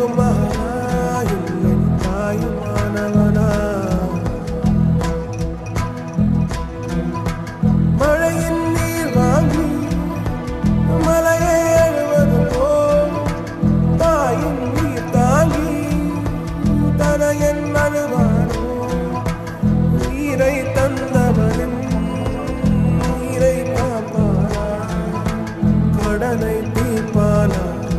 காக்கும் மகனா இல்லை தாயுமானவனா மழையின் நீர் வாங்கி மலையை எழுவது போல் தாயின் நீர் தாங்கி தனையன் அழுவானோ உயிரை தந்தவனின் உயிரை காப்பானா கடனை தீர்ப்பானா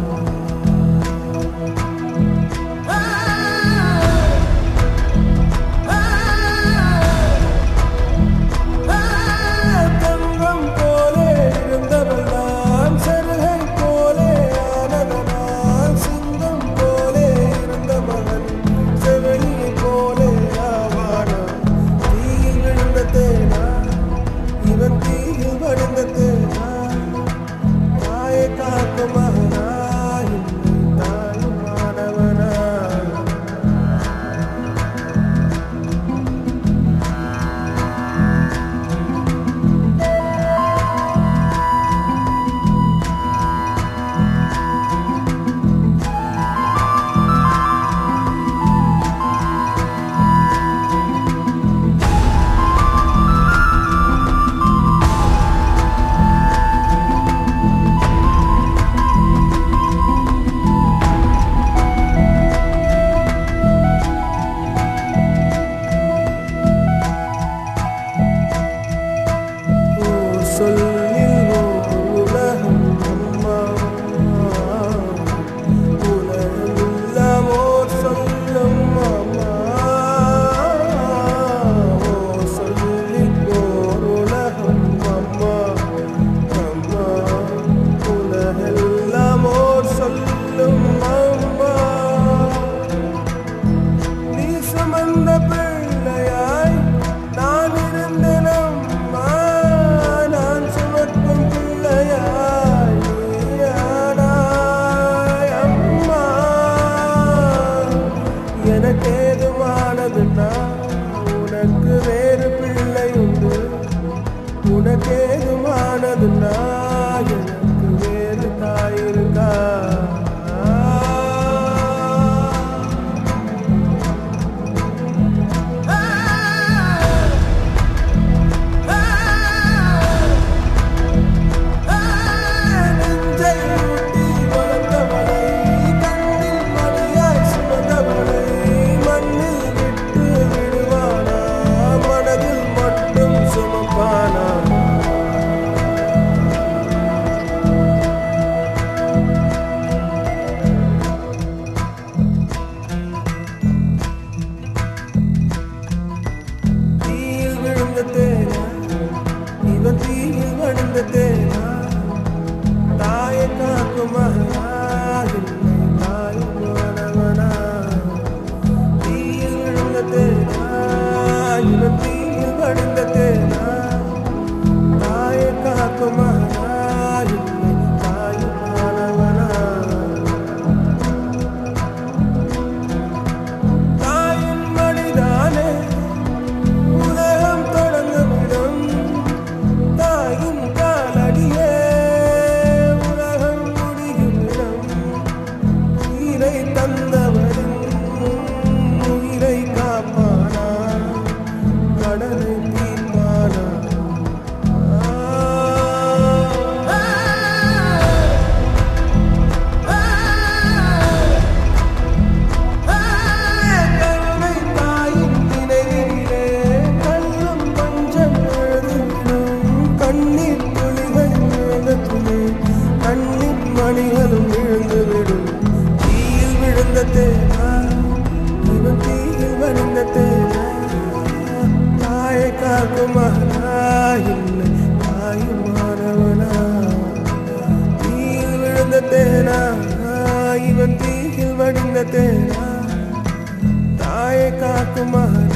உனக்கு வேறு பிள்ளை உண்டு உனக்கேதுமானதுன்னா எனக்கு வேறு தாயிருக்கா இவன் தீயில் வடிந்த தேனா தாயை காக்கும் மகனா இல்லை தாயுமானவனா தீயில் விழுந்த தேனா இவன் தீயில் வடிந்த தேனா தாயை காக்கும் மகனா இல்லை தாயுமானவனா தாயின் மடிதானே மணிகளும் விழுந்துவிடும் தீயில் விழுந்த தேனா இவன் தீயில் வடிந்த தேனா தாயை காக்கும் மகனா இல்லை தாயுமானவனா தீயில் விழுந்த தேனா இவன் தீயில் வடிந்த தேனா தாயை காக்கும் மகனா